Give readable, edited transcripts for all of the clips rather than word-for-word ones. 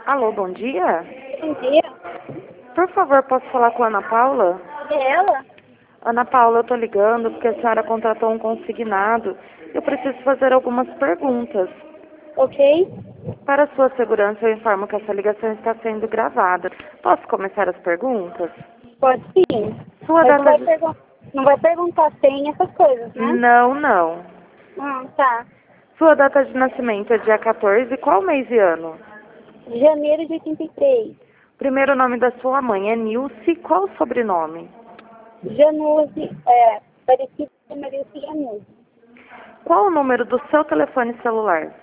Alô, bom dia? Bom dia. Por favor, posso falar com a Ana Paula? É ela? Ana Paula, eu tô ligando porque a senhora contratou um consignado. Eu preciso fazer algumas perguntas. Ok? Para sua segurança, eu informo que essa ligação está sendo gravada. Posso começar as perguntas? Pode sim. Sua Mas data de... não vai perguntar sem essas coisas, né? Não, não. Tá. Sua data de nascimento é dia 14, qual mês e ano? Janeiro de 83. Primeiro nome da sua mãe é Nilce, qual o sobrenome? Januse, parecido com Maria Januse. Qual o número do seu telefone celular?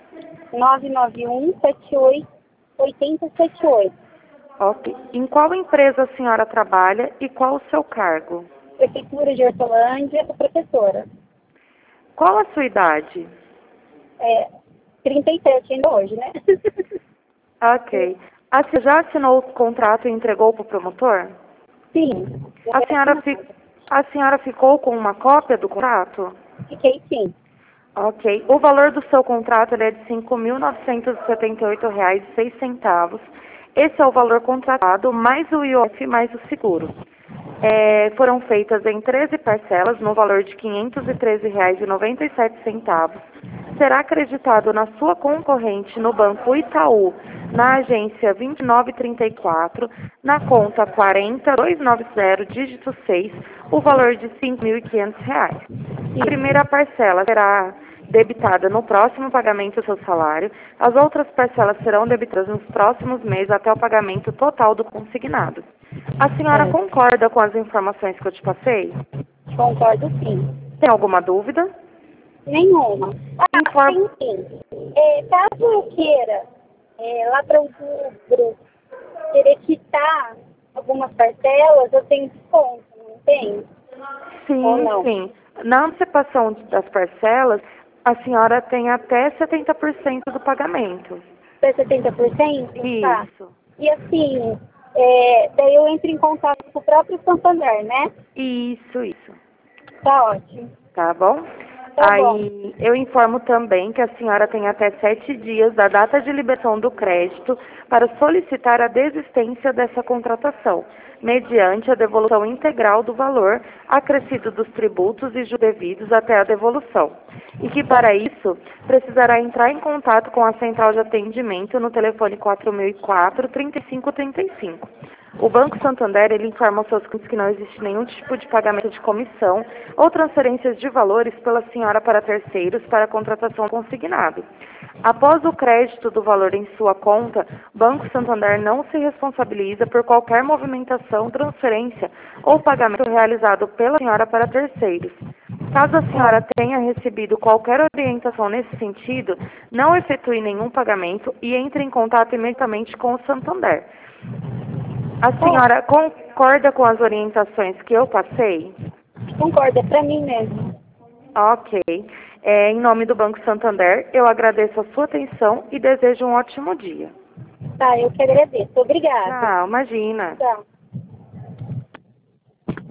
991-78-8078. Ok. Em qual empresa a senhora trabalha e qual o seu cargo? Prefeitura de Hortolândia, professora. Qual a sua idade? 37 ainda hoje, né? Ok. A senhora já assinou o contrato e entregou para o promotor? Sim. Já A foi senhora, assinado. a senhora ficou com uma cópia do contrato? Fiquei sim. Ok. O valor do seu contrato ele é de R$ 5.978,06. Esse é o valor contratado, mais o IOF, mais o seguro. Foram feitas em 13 parcelas, no valor de R$ 513,97. Será acreditado na sua concorrente no Banco Itaú, na agência 2934, na conta 40290, dígito 6, o valor de R$ 5.500. A primeira parcela será debitada no próximo pagamento do seu salário. As outras parcelas serão debitadas nos próximos meses até o pagamento total do consignado. A senhora É, concorda com as informações que eu te passei? concordo sim. Tem alguma dúvida? Nenhuma. Inform... Tem sim. Caso eu queira, lá para outubro, querer quitar algumas parcelas, eu tenho desconto, não tem? Ou Sim, não? sim. Na antecipação das parcelas, a senhora tem até 70% do pagamento. Até 70%? Tá. Isso. E assim, daí eu entro em contato com o próprio Santander, né? Isso. Tá ótimo. Tá bom? Tá bom. Aí eu informo também que a senhora tem até 7 dias da data de liberação do crédito para solicitar a desistência dessa contratação, mediante a devolução integral do valor acrescido dos tributos e juros devidos até a devolução. E que para isso precisará entrar em contato com a central de atendimento no telefone 4004-3535. O Banco Santander ele informa aos seus clientes que não existe nenhum tipo de pagamento de comissão ou transferências de valores pela senhora para terceiros para a contratação consignado. Após o crédito do valor em sua conta, o Banco Santander não se responsabiliza por qualquer movimentação, transferência ou pagamento realizado pela senhora para terceiros. Caso a senhora tenha recebido qualquer orientação nesse sentido, não efetue nenhum pagamento e entre em contato imediatamente com o Santander. A senhora concorda com as orientações que eu passei? Concordo, é pra mim mesmo. Ok. Em nome do Banco Santander, eu agradeço a sua atenção e desejo um ótimo dia. Tá, eu que agradeço. Obrigada. Tchau, imagina. Tchau.